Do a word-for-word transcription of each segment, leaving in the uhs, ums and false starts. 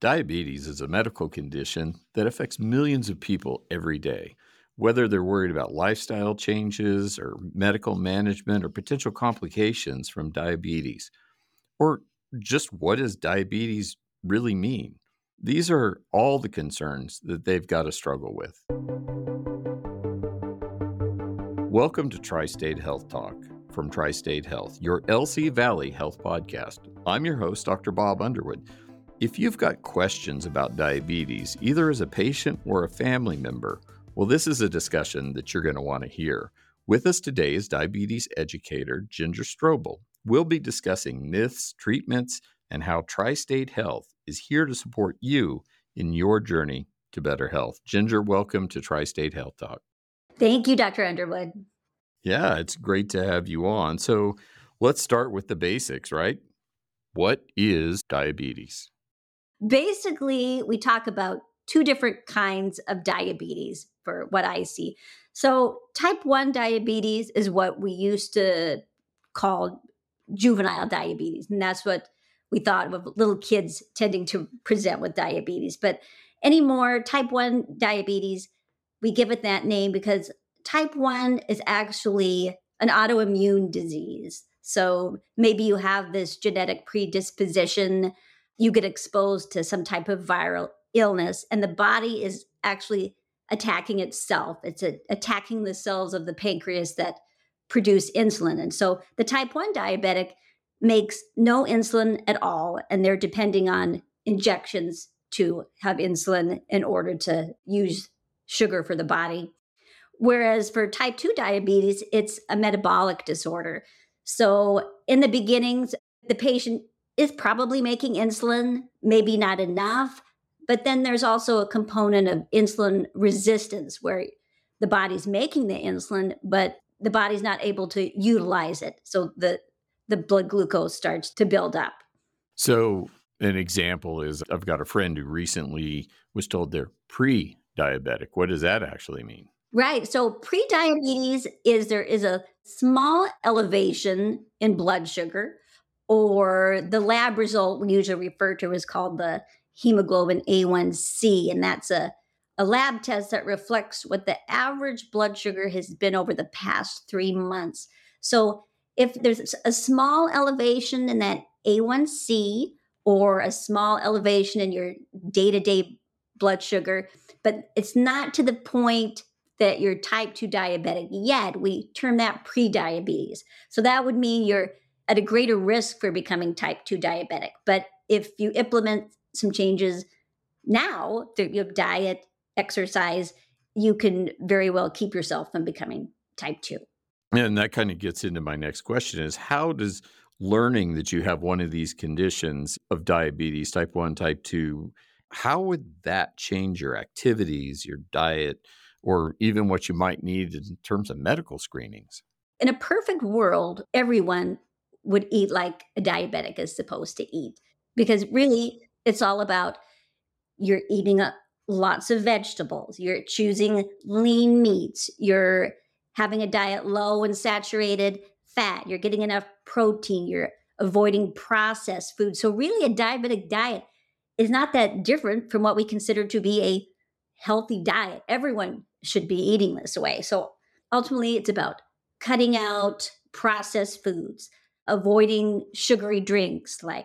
Diabetes is a medical condition that affects millions of people every day. Whether they're worried about lifestyle changes or medical management or potential complications from diabetes, or just what does diabetes really mean? These are all the concerns that they've got to struggle with. Welcome to Tri-State Health Talk from Tri-State Health, your L C Valley Health podcast. I'm your host, Doctor Bob Underwood. If you've got questions about diabetes, either as a patient or a family member, well, this is a discussion that you're going to want to hear. With us today is diabetes educator Ginger Strobel. We'll be discussing myths, treatments, and how Tri-State Health is here to support you in your journey to better health. Ginger, welcome to Tri-State Health Talk. Thank you, Doctor Underwood. Yeah, it's great to have you on. So let's start with the basics, right? What is diabetes? Basically, we talk about two different kinds of diabetes for what I see. So type one diabetes is what we used to call juvenile diabetes. And that's what we thought of little kids tending to present with diabetes. But anymore, type one diabetes, we give it that name because type one is actually an autoimmune disease. So maybe you have this genetic predisposition, you get exposed to some type of viral illness, and the body is actually attacking itself. It's a, attacking the cells of the pancreas that produce insulin. And so the type one diabetic makes no insulin at all, and they're depending on injections to have insulin in order to use sugar for the body. Whereas for type two diabetes, it's a metabolic disorder. So in the beginnings, the patient is probably making insulin, maybe not enough, but then there's also a component of insulin resistance where the body's making the insulin, but the body's not able to utilize it. So the, the blood glucose starts to build up. So an example is I've got a friend who recently was told they're pre-diabetic. What does that actually mean? Right. So pre-diabetes is there is a small elevation in blood sugar, or the lab result we usually refer to is called the hemoglobin A one C. And that's a, a lab test that reflects what the average blood sugar has been over the past three months. So if there's a small elevation in that A one C or a small elevation in your day-to-day blood sugar, but it's not to the point that you're type two diabetic yet, we term that pre-diabetes. So that would mean you're at a greater risk for becoming type two diabetic. But if you implement some changes now through your diet, exercise, you can very well keep yourself from becoming type two. And that kind of gets into my next question is how does learning that you have one of these conditions of diabetes, type one, type two, how would that change your activities, your diet, or even what you might need in terms of medical screenings? In a perfect world, everyone would eat like a diabetic is supposed to eat, because really it's all about you're eating a, lots of vegetables, you're choosing lean meats, you're having a diet low in saturated fat, you're getting enough protein, you're avoiding processed food. So really a diabetic diet is not that different from what we consider to be a healthy diet. Everyone should be eating this way. So ultimately it's about cutting out processed foods, avoiding sugary drinks like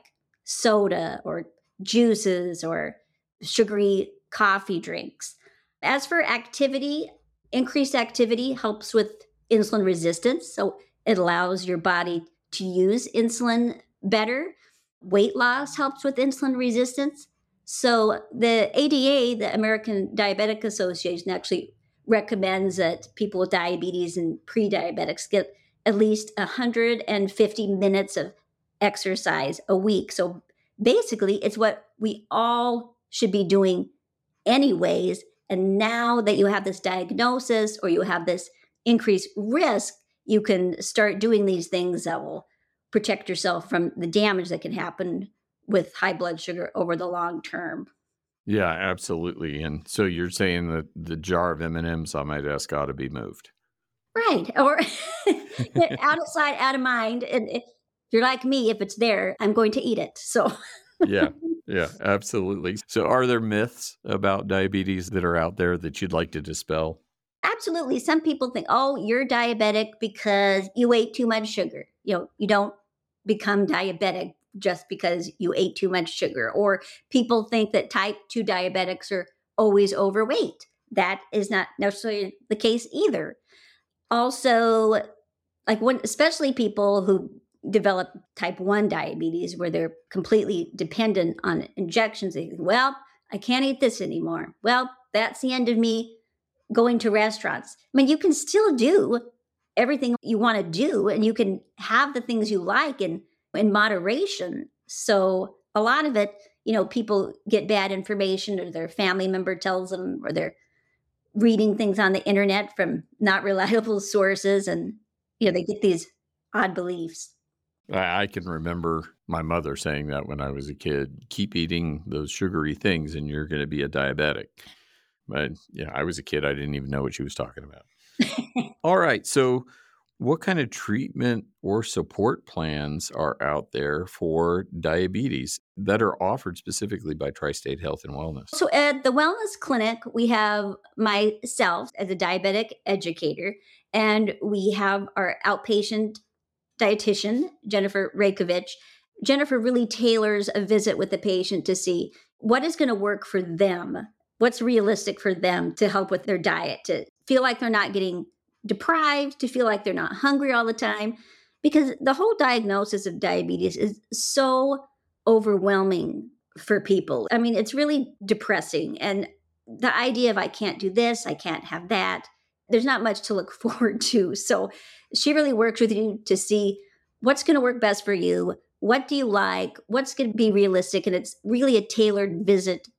soda or juices or sugary coffee drinks. As for activity, increased activity helps with insulin resistance. So it allows your body to use insulin better. Weight loss helps with insulin resistance. So the A D A, the American Diabetic Association, actually recommends that people with diabetes and pre-diabetics get at least one hundred fifty minutes of exercise a week. So basically, it's what we all should be doing anyways. And now that you have this diagnosis or you have this increased risk, you can start doing these things that will protect yourself from the damage that can happen with high blood sugar over the long term. Yeah, absolutely. And so you're saying that the jar of M and M's on my desk ought to be moved. Right. Or out of sight, out of mind. And if you're like me, if it's there, I'm going to eat it. So yeah. Yeah, absolutely. So are there myths about diabetes that are out there that you'd like to dispel? Absolutely. Some people think, oh, you're diabetic because you ate too much sugar. You know, you don't become diabetic just because you ate too much sugar. Or people think that type two diabetics are always overweight. That is not necessarily the case either. Also, like when, especially people who develop type one diabetes where they're completely dependent on injections, they think, well, I can't eat this anymore. Well, that's the end of me going to restaurants. I mean, you can still do everything you want to do and you can have the things you like in in moderation. So a lot of it, you know, people get bad information or their family member tells them or they're reading things on the internet from not reliable sources and you know, they get these odd beliefs. I I can remember my mother saying that when I was a kid, keep eating those sugary things and you're going to be a diabetic. But yeah, I was a kid. I didn't even know what she was talking about. All right. So, what kind of treatment or support plans are out there for diabetes that are offered specifically by Tri State Health and Wellness? So at the wellness clinic, we have myself as a diabetic educator, and we have our outpatient dietitian, Jennifer Raykovich. Jennifer really tailors a visit with the patient to see what is going to work for them, what's realistic for them to help with their diet, to feel like they're not getting deprived, to feel like they're not hungry all the time. Because the whole diagnosis of diabetes is so overwhelming for people. I mean, it's really depressing. And the idea of I can't do this, I can't have that, there's not much to look forward to. So she really works with you to see what's going to work best for you. What do you like? What's going to be realistic? And it's really a tailored visit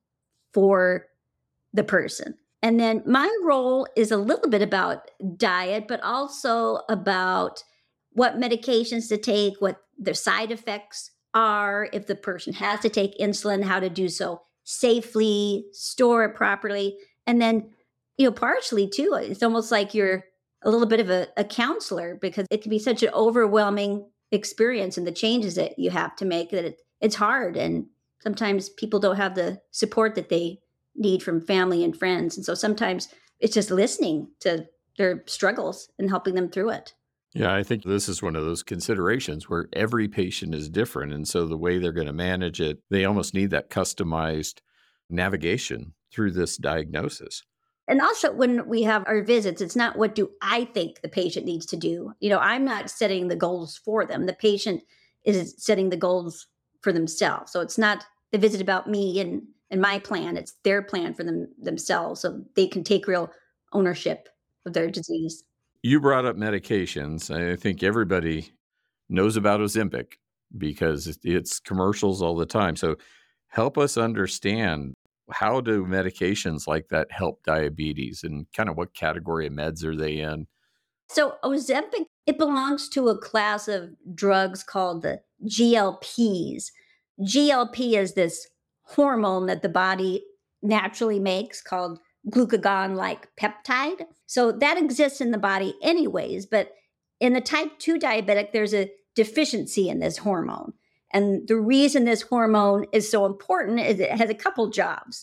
for the person. And then my role is a little bit about diet, but also about what medications to take, what their side effects are, if the person has to take insulin, how to do so safely, store it properly. And then, you know, partially too, it's almost like you're a little bit of a, a counselor because it can be such an overwhelming experience and the changes that you have to make that it, it's hard. And sometimes people don't have the support that they need from family and friends. And so sometimes it's just listening to their struggles and helping them through it. Yeah, I think this is one of those considerations where every patient is different. And so the way they're going to manage it, they almost need that customized navigation through this diagnosis. And also when we have our visits, it's not what do I think the patient needs to do. You know, I'm not setting the goals for them. The patient is setting the goals for themselves. So it's not the visit about me and, and my plan. It's their plan for them themselves so they can take real ownership of their disease. You brought up medications. I think everybody knows about Ozempic because it- it's commercials all the time. So help us understand, how do medications like that help diabetes and kind of what category of meds are they in? So Ozempic, it belongs to a class of drugs called the G L Ps. G L P is this hormone that the body naturally makes called glucagon like peptide. So that exists in the body anyways, but in the type two diabetic, there's a deficiency in this hormone. And the reason this hormone is so important is it has a couple jobs.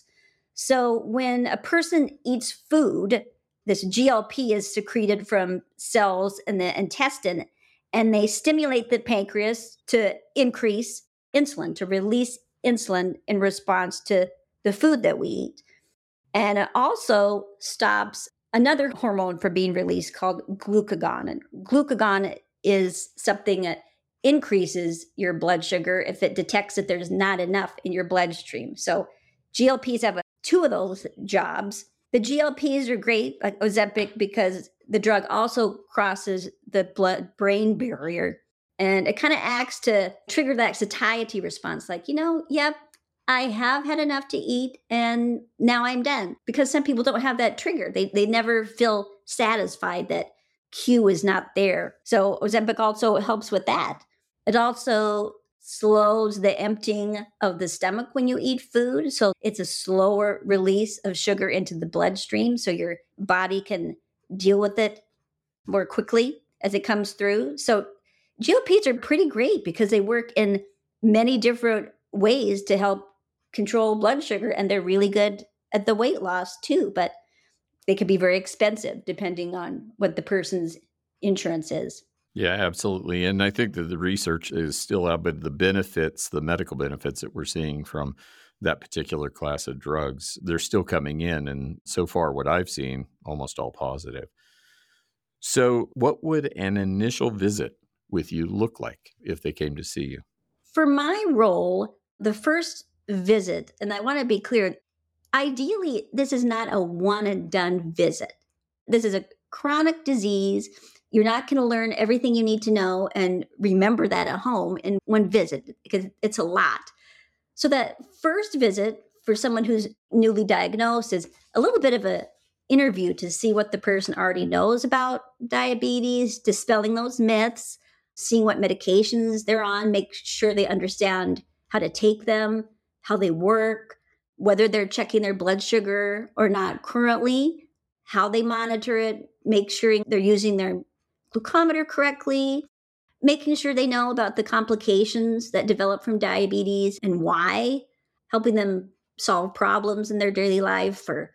So when a person eats food, this G L P is secreted from cells in the intestine, and they stimulate the pancreas to increase insulin, to release insulin in response to the food that we eat. And it also stops another hormone from being released called glucagon. And glucagon is something that increases your blood sugar if it detects that there's not enough in your bloodstream. So G L Ps have a, two of those jobs. The G L Ps are great, like Ozempic, because the drug also crosses the blood-brain barrier. And it kind of acts to trigger that satiety response, like, you know, yep, I have had enough to eat and now I'm done. Because some people don't have that trigger. They, they never feel satisfied that Q is not there. So Ozempic also helps with that. It also slows the emptying of the stomach when you eat food. So it's a slower release of sugar into the bloodstream. So your body can deal with it more quickly as it comes through. So G L Ps are pretty great because they work in many different ways to help control blood sugar, and they're really good at the weight loss too, but they could be very expensive depending on what the person's insurance is. Yeah, absolutely. And I think that the research is still out, but the benefits, the medical benefits that we're seeing from that particular class of drugs, they're still coming in. And so far, what I've seen, almost all positive. So, what would an initial visit with you look like if they came to see you? For my role, the first visit, and I want to be clear, ideally, this is not a one and done visit. This is a chronic disease. You're not going to learn everything you need to know and remember that at home in one visit because it's a lot. So that first visit for someone who's newly diagnosed is a little bit of a interview to see what the person already knows about diabetes, dispelling those myths, seeing what medications they're on, make sure they understand how to take them, how they work, whether they're checking their blood sugar or not currently, how they monitor it, make sure they're using their glucometer correctly, making sure they know about the complications that develop from diabetes and why, helping them solve problems in their daily life for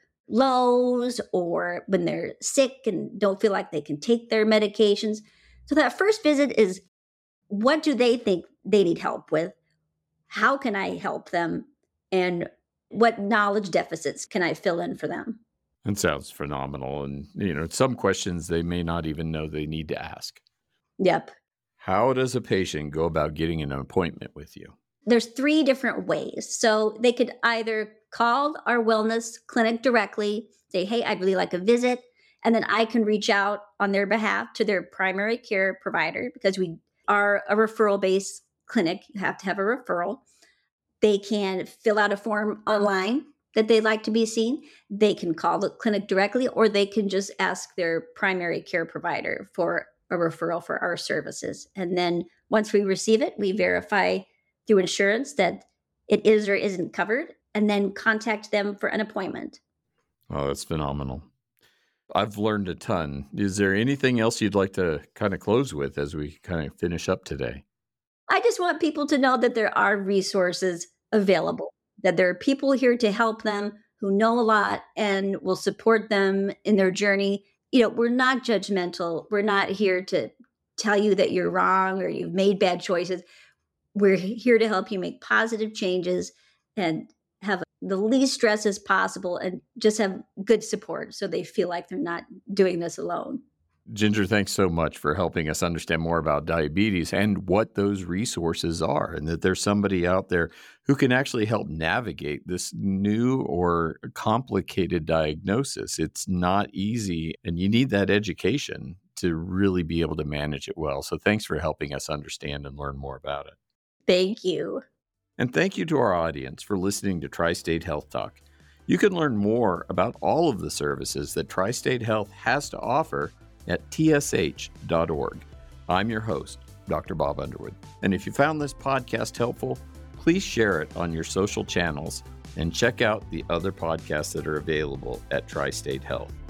lows or when they're sick and don't feel like they can take their medications. So that first visit is, what do they think they need help with? How can I help them? And what knowledge deficits can I fill in for them? It sounds phenomenal. And, you know, some questions they may not even know they need to ask. Yep. How does a patient go about getting an appointment with you? There's three different ways. So they could either call our wellness clinic directly, say, hey, I'd really like a visit. And then I can reach out on their behalf to their primary care provider because we are a referral-based clinic. You have to have a referral. They can fill out a form online that they'd like to be seen. They can call the clinic directly, or they can just ask their primary care provider for a referral for our services. And then once we receive it, we verify through insurance that it is or isn't covered, and then contact them for an appointment. Oh, that's phenomenal. I've learned a ton. Is there anything else you'd like to kind of close with as we kind of finish up today? I just want people to know that there are resources available, that there are people here to help them who know a lot and will support them in their journey. You know, we're not judgmental. We're not here to tell you that you're wrong or you've made bad choices. We're here to help you make positive changes and have the least stress as possible and just have good support so they feel like they're not doing this alone. Ginger, thanks so much for helping us understand more about diabetes and what those resources are, and that there's somebody out there who can actually help navigate this new or complicated diagnosis. It's not easy, and you need that education to really be able to manage it well. So thanks for helping us understand and learn more about it. Thank you. And thank you to our audience for listening to Tri-State Health Talk. You can learn more about all of the services that Tri-State Health has to offer at T S H dot org. I'm your host, Doctor Bob Underwood. And if you found this podcast helpful, please share it on your social channels and check out the other podcasts that are available at Tri-State Health.